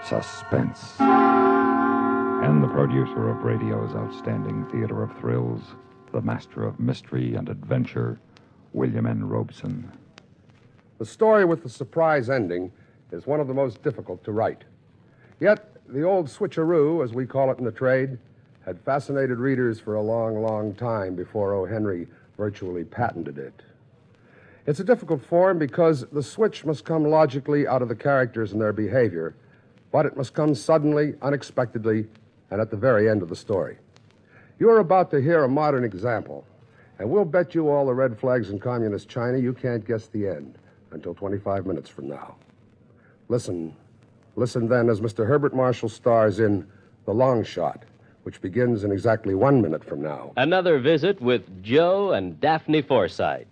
Suspense. And the producer of radio's outstanding theater of thrills, the master of mystery and adventure, William N. Robeson. The story with the surprise ending is one of the most difficult to write. Yet, the old switcheroo, as we call it in the trade, had fascinated readers for a long, long time before O. Henry virtually patented it. It's a difficult form because the switch must come logically out of the characters and their behavior, but it must come suddenly, unexpectedly, and at the very end of the story. You're about to hear a modern example, and we'll bet you all the red flags in communist China you can't guess the end until 25 minutes from now. Listen then as Mr. Herbert Marshall stars in The Long Shot, which begins in exactly 1 minute from now. Another visit with Joe and Daphne Forsythe.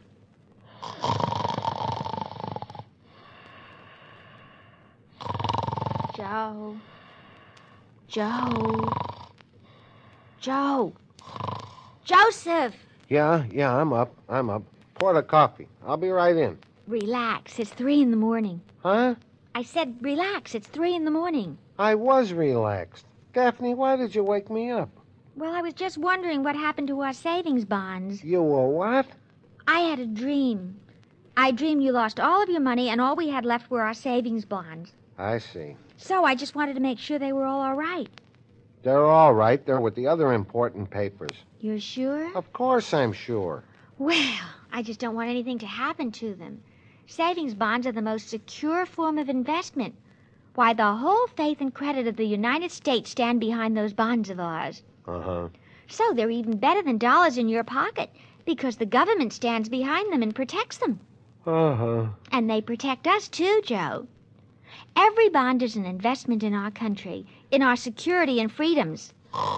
Joe. Joseph! Yeah, I'm up. Pour the coffee. I'll be right in. Relax. It's 3 a.m. Huh? I said relax. It's 3 a.m. I was relaxed. Daphne, why did you wake me up? Well, I was just wondering what happened to our savings bonds. You were what? I had a dream. I dreamed you lost all of your money and all we had left were our savings bonds. I see. So I just wanted to make sure they were all right. They're all right. They're with the other important papers. You're sure? Of course I'm sure. Well, I just don't want anything to happen to them. Savings bonds are the most secure form of investment. Why, the whole faith and credit of the United States stand behind those bonds of ours. Uh-huh. So they're even better than dollars in your pocket because the government stands behind them and protects them. Uh-huh. And they protect us, too, Joe. Every bond is an investment in our country, in our security and freedoms.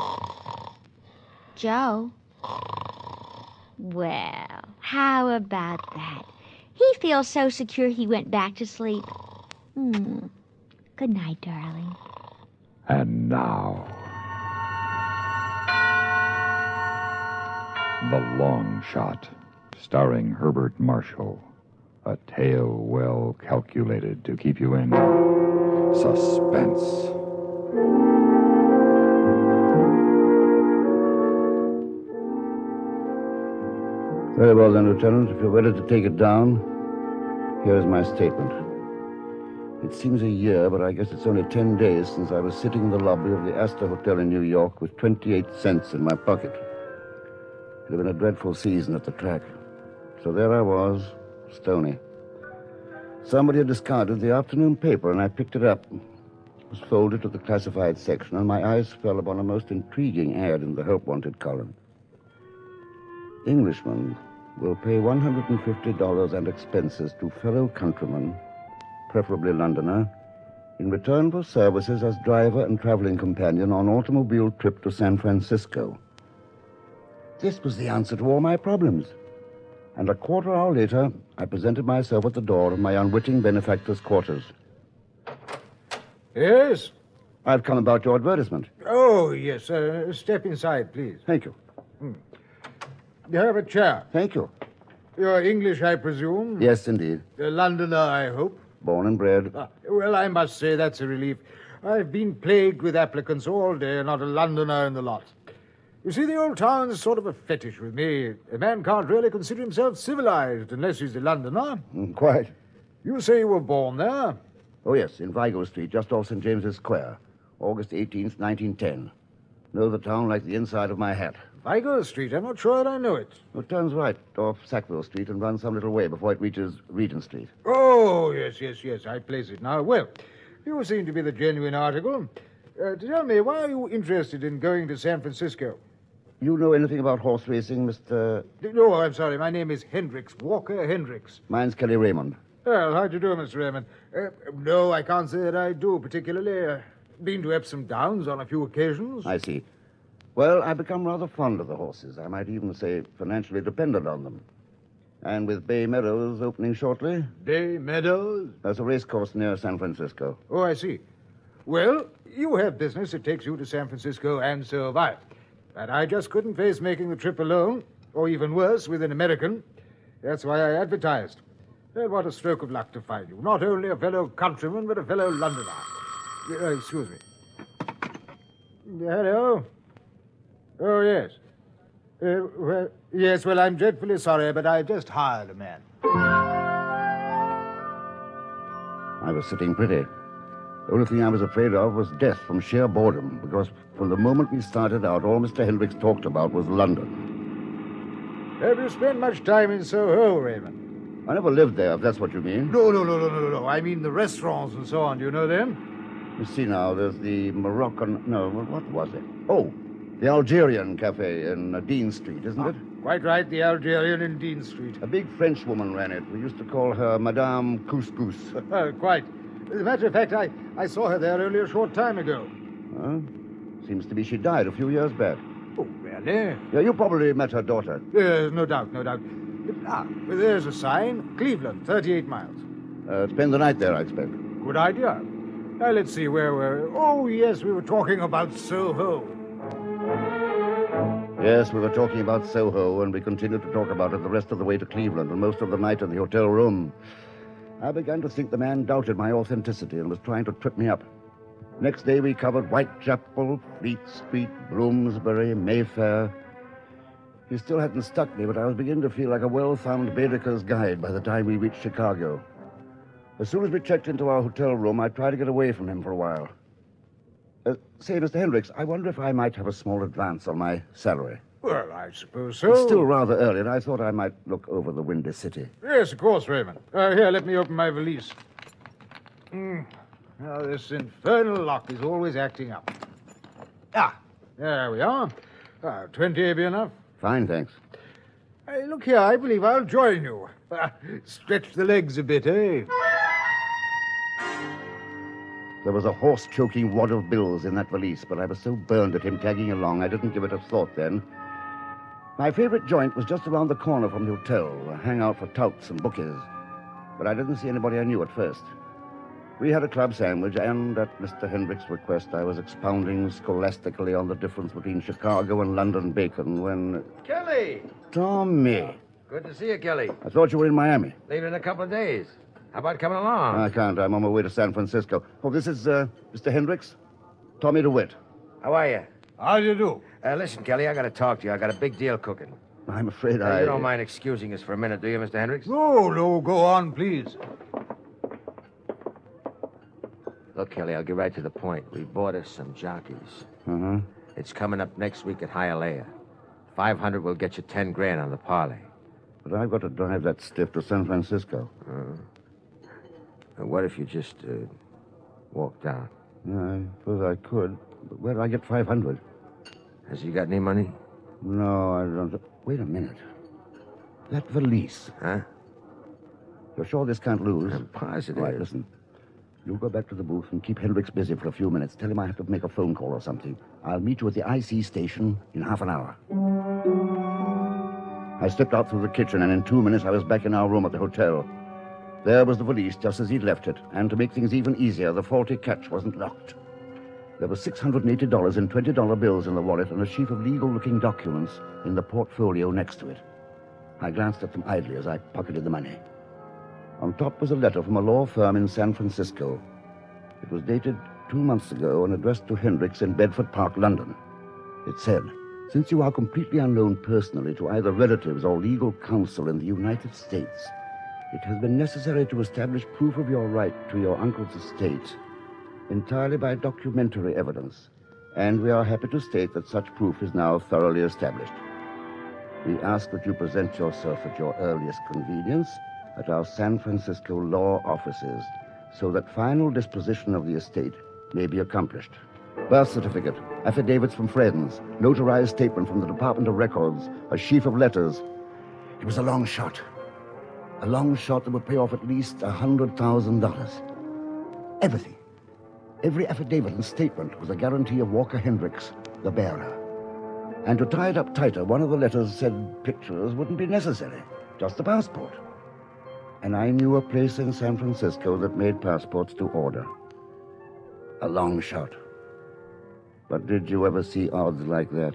Joe? Well, how about that? He feels so secure he went back to sleep. Good night, darling. And now, The Long Shot, starring Herbert Marshall. A tale well calculated to keep you in suspense. Very well then, Lieutenant. If you're ready to take it down, here is my statement. It seems a year, but I guess it's only 10 days since I was sitting in the lobby of the Astor Hotel in New York with 28 cents in my pocket. It had been a dreadful season at the track. So there I was, stony. Somebody had discarded the afternoon paper, and I picked it up. It was folded to the classified section, and my eyes fell upon a most intriguing ad in the Help Wanted column. Englishmen will pay $150 and expenses to fellow countrymen, preferably Londoner, in return for services as driver and traveling companion on automobile trip to San Francisco. This was the answer to all my problems. And a quarter hour later, I presented myself at the door of my unwitting benefactor's quarters. Yes? I've come about your advertisement. Oh, yes. Step inside, please. Thank you. You have a chair. Thank you. You're English, I presume? Yes, indeed. A Londoner, I hope? Born and bred. Well, I must say that's a relief. I've been plagued with applicants all day, not a Londoner in the lot. You see, the old town's sort of a fetish with me. A man can't really consider himself civilized unless he's a Londoner. Quite. You say you were born there? Oh, yes, in Vigo Street, just off St. James's Square. August 18th, 1910. Know the town like the inside of my hat. Vigo Street? I'm not sure I know it. It turns right off Sackville Street and runs some little way before it reaches Regent Street. Oh, yes. I place it now. Well, you seem to be the genuine article. Tell me, why are you interested in going to San Francisco? You know anything about horse racing, Mr... No, I'm sorry. My name is Hendricks, Walker Hendricks. Mine's Kelly Raymond. Well, how do you do, Mr. Raymond? No, I can't say that I do particularly. Been to Epsom Downs on a few occasions. I see. Well, I've become rather fond of the horses. I might even say financially dependent on them. And with Bay Meadows opening shortly... Bay Meadows? There's a race course near San Francisco. Oh, I see. Well, you have business that takes you to San Francisco, and so have I. But I just couldn't face making the trip alone, or even worse, with an American. That's why I advertised. And what a stroke of luck to find you. Not only a fellow countryman, but a fellow Londoner. Excuse me. Hello? Oh, yes. Well, I'm dreadfully sorry, but I just hired a man. I was sitting pretty. The only thing I was afraid of was death from sheer boredom, because from the moment we started out, all Mr. Hendricks talked about was London. Have you spent much time in Soho, Raymond? I never lived there, if that's what you mean. No. I mean the restaurants and so on. Do you know them? You see now, there's the Moroccan... No, what was it? Oh, the Algerian Cafe in Dean Street, isn't it? Quite right, the Algerian in Dean Street. A big French woman ran it. We used to call her Madame Couscous. Quite. As a matter of fact, I saw her there only a short time ago. Huh? Seems to be she died a few years back. Oh, really? Yeah, you probably met her daughter. No doubt. There's a sign. Cleveland, 38 miles. Spend the night there, I expect. Good idea. Now, let's see, where were... Oh, yes, we were talking about Soho. Yes, we were talking about Soho, and we continued to talk about it the rest of the way to Cleveland and most of the night in the hotel room. I began to think the man doubted my authenticity and was trying to trip me up. Next day, we covered Whitechapel, Fleet Street, Bloomsbury, Mayfair. He still hadn't stuck me, but I was beginning to feel like a well-thumbed Baedeker's guide by the time we reached Chicago. As soon as we checked into our hotel room, I tried to get away from him for a while. Say, Mr. Hendricks, I wonder if I might have a small advance on my salary. Well, I suppose so. It's still rather early, and I thought I might look over the Windy City. Yes, of course, Raymond. Here, let me open my valise. Now, this infernal lock is always acting up. There we are. 20 be enough? Fine, thanks. Hey, look here, I believe I'll join you. Stretch the legs a bit, eh? There was a horse-choking wad of bills in that valise, but I was so burned at him tagging along, I didn't give it a thought then. My favorite joint was just around the corner from the hotel, a hangout for touts and bookies. But I didn't see anybody I knew at first. We had a club sandwich, and at Mr. Hendricks' request, I was expounding scholastically on the difference between Chicago and London bacon when... Kelly! Tommy! Good to see you, Kelly. I thought you were in Miami. Leaving in a couple of days. How about coming along? I can't. I'm on my way to San Francisco. Oh, this is Mr. Hendricks? Tommy DeWitt. How are you? How do you do? Listen, Kelly, I got to talk to you. I got a big deal cooking. I'm afraid You don't mind excusing us for a minute, do you, Mr. Hendricks? No, go on, please. Look, Kelly, I'll get right to the point. We bought us some jockeys. Uh-huh. It's coming up next week at Hialeah. 500 will get you 10 grand on the parlay. But I've got to drive that stiff to San Francisco. What if you just walked down? Yeah, I suppose I could. But where do I get 500? Has he got any money? No, I don't. Wait a minute. That valise. Huh? You're sure this can't lose? I'm positive. All right, listen. You go back to the booth and keep Hendricks busy for a few minutes. Tell him I have to make a phone call or something. I'll meet you at the IC station in half an hour. I slipped out through the kitchen, and in 2 minutes I was back in our room at the hotel. There was the valise, just as he'd left it, and to make things even easier, the faulty catch wasn't locked. There was $680 in $20 bills in the wallet and a sheaf of legal-looking documents in the portfolio next to it. I glanced at them idly as I pocketed the money. On top was a letter from a law firm in San Francisco. It was dated 2 months ago and addressed to Hendricks in Bedford Park, London. It said, "Since you are completely unknown personally to either relatives or legal counsel in the United States, it has been necessary to establish proof of your right to your uncle's estate entirely by documentary evidence, and we are happy to state that such proof is now thoroughly established. We ask that you present yourself at your earliest convenience at our San Francisco law offices so that final disposition of the estate may be accomplished. Birth certificate, affidavits from friends, notarized statement from the Department of Records, a sheaf of letters." It was a long shot. A long shot that would pay off at least $100,000. Everything. Every affidavit and statement was a guarantee of Walker Hendricks, the bearer. And to tie it up tighter, one of the letters said pictures wouldn't be necessary, just the passport. And I knew a place in San Francisco that made passports to order. A long shot. But did you ever see odds like that?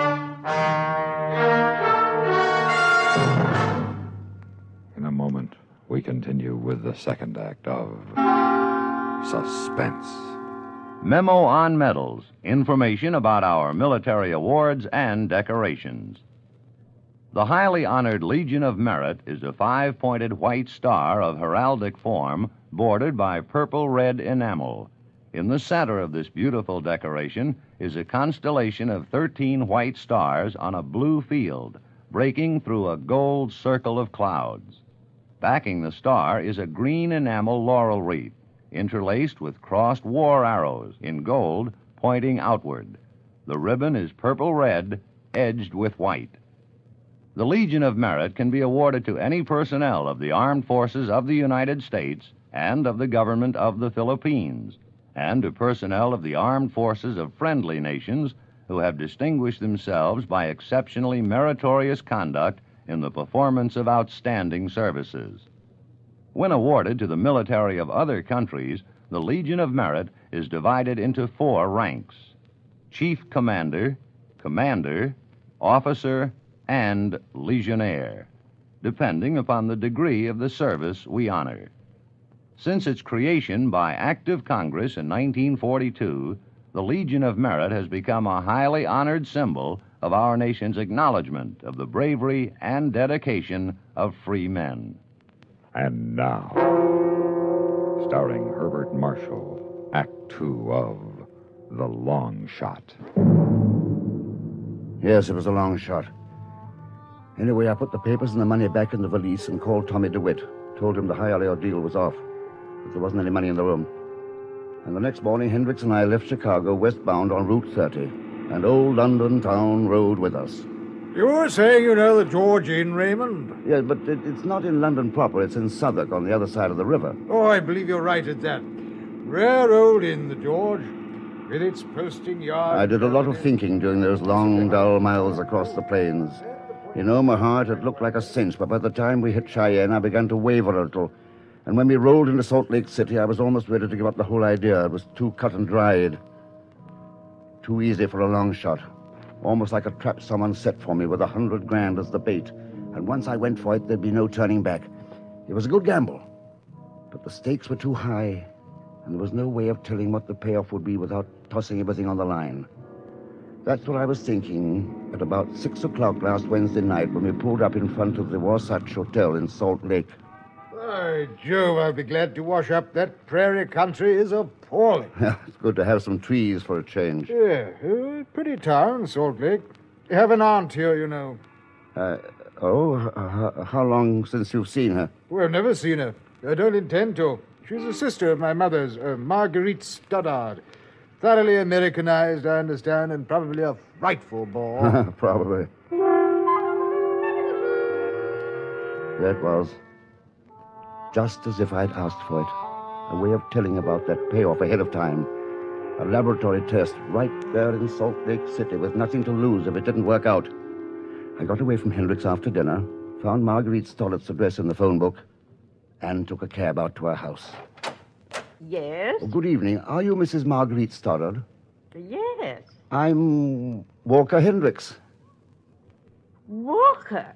In a moment, we continue with the second act of Suspense. Memo on Medals, information about our military awards and decorations. The highly honored Legion of Merit is a 5-pointed white star of heraldic form bordered by purple-red enamel. In the center of this beautiful decoration is a constellation of 13 white stars on a blue field, breaking through a gold circle of clouds. Backing the star is a green enamel laurel wreath, interlaced with crossed war arrows in gold pointing outward. The ribbon is purple-red, edged with white. The Legion of Merit can be awarded to any personnel of the Armed Forces of the United States and of the government of the Philippines, and to personnel of the armed forces of friendly nations who have distinguished themselves by exceptionally meritorious conduct in the performance of outstanding services. When awarded to the military of other countries, the Legion of Merit is divided into 4 ranks: Chief Commander, Commander, Officer, and Legionnaire, depending upon the degree of the service we honor. Since its creation by Act of Congress in 1942, the Legion of Merit has become a highly honored symbol of our nation's acknowledgement of the bravery and dedication of free men. And now, starring Herbert Marshall, Act 2 of The Long Shot. Yes, it was a long shot. Anyway, I put the papers and the money back in the valise and called Tommy DeWitt. Told him the Hialeah deal was off, but there wasn't any money in the room. And the next morning, Hendricks and I left Chicago westbound on Route 30, and old London town rode with us. You were saying you know the George Inn, Raymond? Yeah, but it's not in London proper. It's in Southwark on the other side of the river. Oh, I believe you're right at that. Rare old inn, the George, with its posting yard. I did a lot of thinking during those long, dull miles across the plains. In Omaha, it had looked like a cinch, but by the time we hit Cheyenne, I began to waver a little. And when we rolled into Salt Lake City, I was almost ready to give up the whole idea. It was too cut and dried. Too easy for a long shot. Almost like a trap someone set for me with $100 grand as the bait. And once I went for it, there'd be no turning back. It was a good gamble. But the stakes were too high, and there was no way of telling what the payoff would be without tossing everything on the line. That's what I was thinking at about 6 o'clock last Wednesday night when we pulled up in front of the Wasatch Hotel in Salt Lake. By Jove, I'll be glad to wash up. That prairie country is appalling. It's good to have some trees for a change. Yeah, pretty town, Salt Lake. You have an aunt here, you know. How long since you've seen her? Well, I've never seen her. I don't intend to. She's a sister of my mother's, Marguerite Stoddard. Thoroughly Americanized, I understand, and probably a frightful bore. Probably. That was just as if I'd asked for it. A way of telling about that payoff ahead of time. A laboratory test right there in Salt Lake City with nothing to lose if it didn't work out. I got away from Hendricks after dinner, found Marguerite Stollett's address in the phone book, and took a cab out to her house. Yes? Oh, good evening. Are you Mrs. Marguerite Stoddard? Yes. I'm Walker Hendricks. Walker?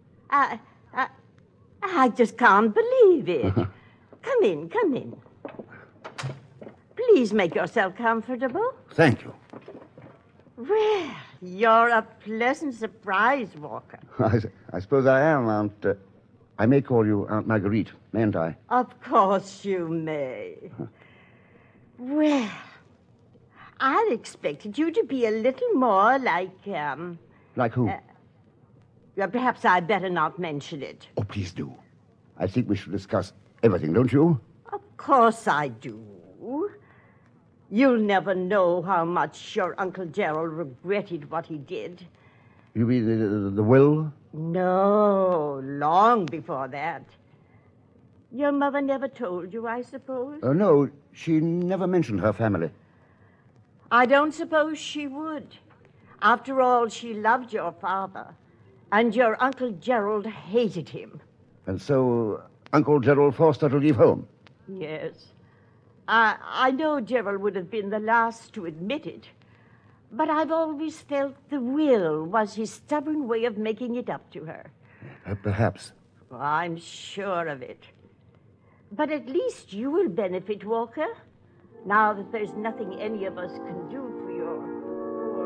I just can't believe it. Come in. Please make yourself comfortable. Thank you. Well, you're a pleasant surprise, Walker. I suppose I am, Aunt... I may call you Aunt Marguerite, mayn't I? Of course you may. Well, I expected you to be a little more like, Like who? Well, perhaps I'd better not mention it. Oh, please do. I think we should discuss everything, don't you? Of course I do. You'll never know how much your Uncle Gerald regretted what he did. You mean the will? No, long before that. Your mother never told you, I suppose? No, she never mentioned her family. I don't suppose she would. After all, she loved your father, and your Uncle Gerald hated him. And so Uncle Gerald forced her to leave home? Yes. I know Gerald would have been the last to admit it, but I've always felt the will was his stubborn way of making it up to her. Perhaps. Well, I'm sure of it. But at least you will benefit, Walker. now that there's nothing any of us can do for your poor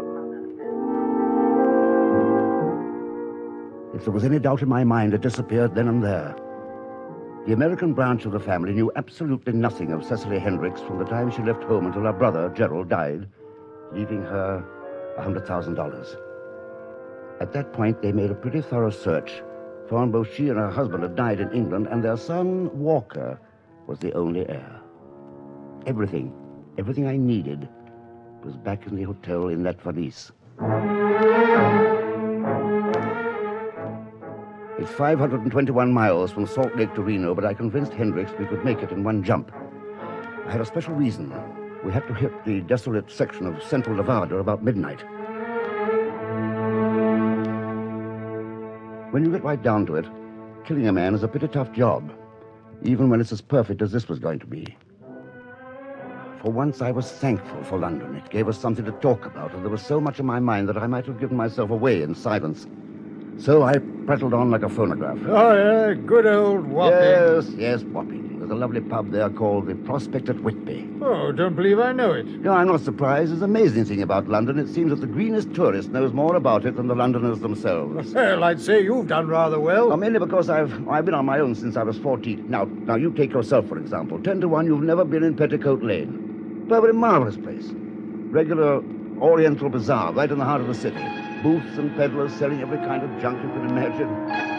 mother. If there was any doubt in my mind, it disappeared then and there. The American branch of the family knew absolutely nothing of Cecily Hendricks from the time she left home until her brother, Gerald, died, leaving her $100,000. At that point, they made a pretty thorough search, found both she and her husband had died in England, and their son, Walker, was the only heir. Everything I needed was back in the hotel in that valise. It's 521 miles from Salt Lake to Reno, but I convinced Hendricks we could make it in one jump. I had a special reason. We had to hit the desolate section of central Nevada about midnight. When you get right down to it, killing a man is a pretty tough job, even when it's as perfect as this was going to be. For once, I was thankful for London. It gave us something to talk about, and there was so much in my mind that I might have given myself away in silence. So I prattled on like a phonograph. Oh, yeah, good old Wapping. Yes, Wapping. There's a lovely pub there called the Prospect at Whitby. Oh, don't believe I know it. No, I'm not surprised. There's an amazing thing about London. It seems that the greenest tourist knows more about it than the Londoners themselves. Well, I'd say you've done rather well. Mainly because I've been on my own since I was 14. Now, you take yourself, for example. 10 to 1, you've never been in Petticoat Lane. But a marvelous place. Regular Oriental bazaar right in the heart of the city. Booths and peddlers selling every kind of junk you can imagine.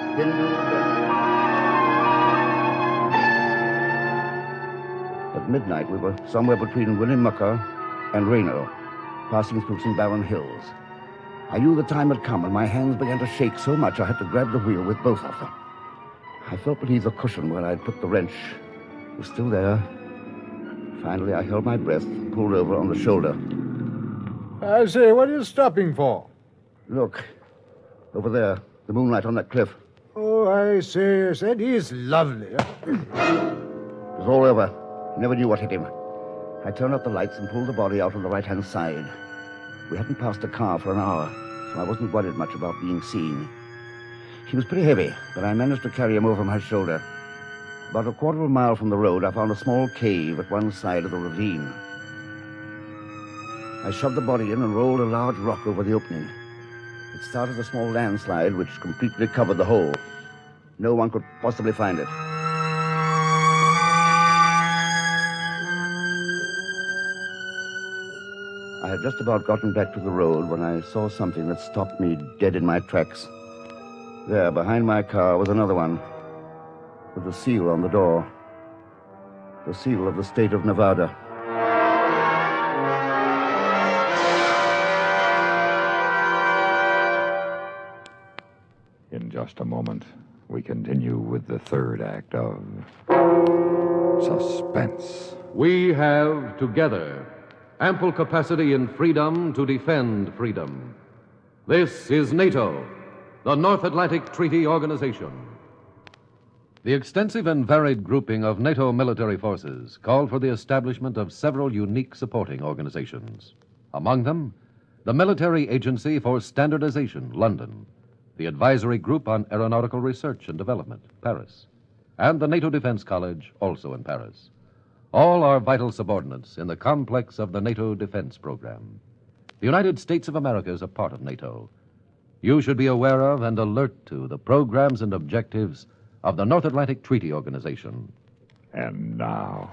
At midnight, we were somewhere between Winnemucca and Reno, passing through some barren hills. I knew the time had come, and my hands began to shake so much I had to grab the wheel with both of them. I felt beneath the cushion where I'd put the wrench. It was still there. Finally, I held my breath, pulled over on the shoulder. I say, what are you stopping for? Look, over there, the moonlight on that cliff. Oh, I say, yes, that is lovely. It was all over. He never knew what hit him. I turned up the lights and pulled the body out on the right-hand side. We hadn't passed a car for an hour, so I wasn't worried much about being seen. He was pretty heavy, but I managed to carry him over my shoulder. About a quarter of a mile from the road, I found a small cave at one side of the ravine. I shoved the body in and rolled a large rock over the opening. It started a small landslide which completely covered the hole. No one could possibly find it. I had just about gotten back to the road when I saw something that stopped me dead in my tracks. There, behind my car, was another one, with a seal on the door. The seal of the state of Nevada. In just a moment, we continue with the third act of Suspense. We have, together, ample capacity and freedom to defend freedom. This is NATO, the North Atlantic Treaty Organization. The extensive and varied grouping of NATO military forces called for the establishment of several unique supporting organizations. Among them, the Military Agency for Standardization, London, the Advisory Group on Aeronautical Research and Development, Paris, and the NATO Defense College, also in Paris. All are vital subordinates in the complex of the NATO defense program. The United States of America is a part of NATO. You should be aware of and alert to the programs and objectives of the North Atlantic Treaty Organization. And now,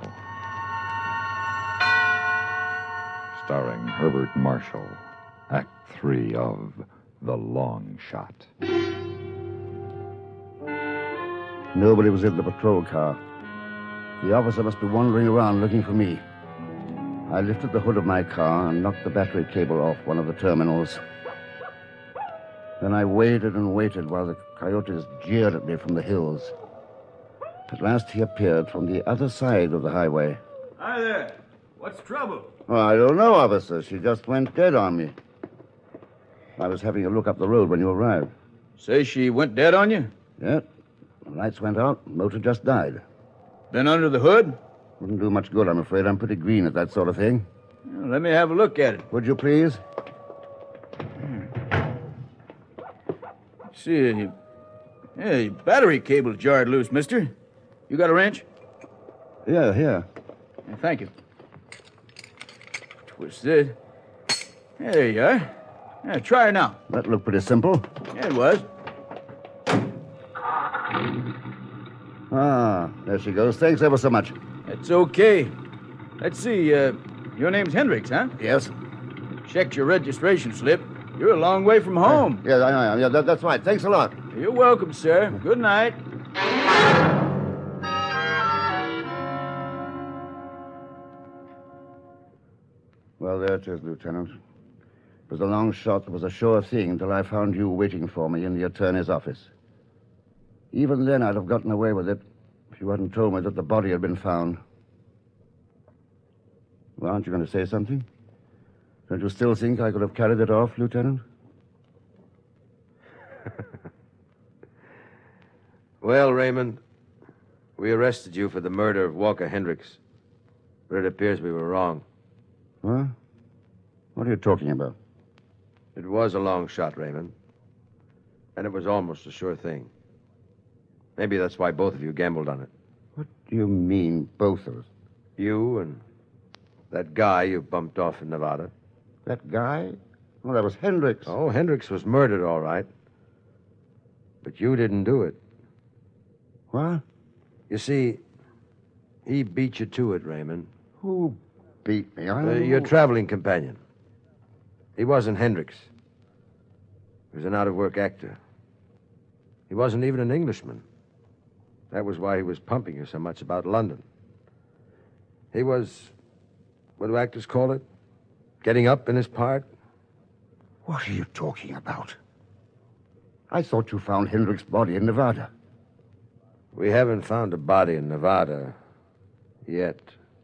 starring Herbert Marshall, Act 3 of The Long Shot. Nobody was in the patrol car. The officer must be wandering around looking for me. I lifted the hood of my car and knocked the battery cable off one of the terminals. Then I waited and waited while the coyotes jeered at me from the hills. At last he appeared from the other side of the highway. Hi there. What's the trouble? Oh, I don't know, officer. She just went dead on me. I was having a look up the road when you arrived. Say she went dead on you? Yeah. The lights went out. Motor just died. Been under the hood? Wouldn't do much good, I'm afraid. I'm pretty green at that sort of thing. Well, let me have a look at it. Would you please? See, hey, battery cable's jarred loose, mister. You got a wrench? Yeah, here. Thank you. was it. There you are. Yeah, try her now. That looked pretty simple. Yeah, it was. Ah, there she goes. Thanks ever so much. It's okay. Let's see, your name's Hendricks, huh? Yes. Checked your registration slip. You're a long way from home. Yes, I am. Yeah, that's right. Thanks a lot. You're welcome, sir. Good night. Well, there it is, Lieutenant. It was a long shot. It was a sure thing until I found you waiting for me in the attorney's office. Even then, I'd have gotten away with it if you hadn't told me that the body had been found. Well, aren't you going to say something? Don't you still think I could have carried it off, Lieutenant? Well, Raymond, we arrested you for the murder of Walker Hendricks, but it appears we were wrong. Huh? What are you talking about? It was a long shot, Raymond, and it was almost a sure thing. Maybe that's why both of you gambled on it. What do you mean, both of us? You and that guy you bumped off in Nevada. That guy? Oh, that was Hendricks. Oh, Hendricks was murdered, all right. But you didn't do it. What? You see, he beat you to it, Raymond. Who beat me? I don't know. Your traveling companion. He wasn't Hendricks. He was an out-of-work actor. He wasn't even an Englishman. That was why he was pumping you so much about London. He was, what do actors call it? Getting up in his part? What are you talking about? I thought you found Hendricks' body in Nevada. We haven't found a body in Nevada yet.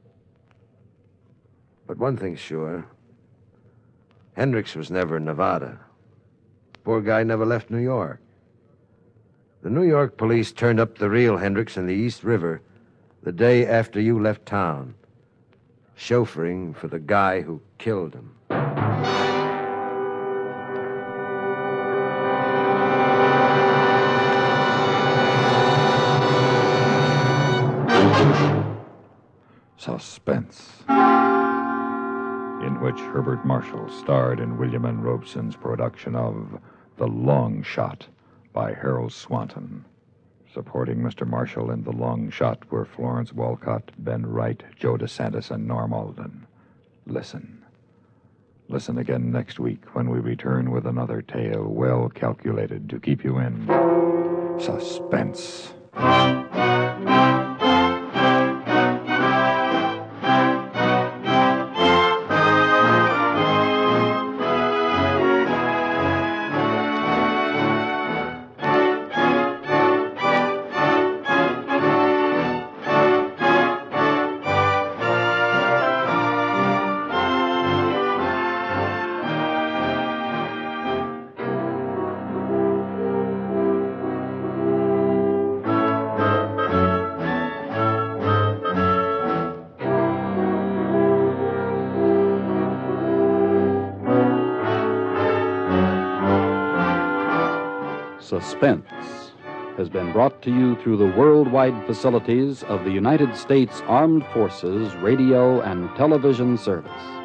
But one thing's sure. Hendricks was never in Nevada. Poor guy never left New York. The New York police turned up the real Hendricks in the East River the day after you left town, chauffeuring for the guy who killed him. Suspense, in which Herbert Marshall starred in William N. Robeson's production of The Long Shot by Harold Swanton. Supporting Mr. Marshall in The Long Shot were Florence Walcott, Ben Wright, Joe DeSantis, and Norm Alden. Listen. Listen again next week when we return with another tale well calculated to keep you in suspense. Suspense has been brought to you through the worldwide facilities of the United States Armed Forces Radio and Television Service.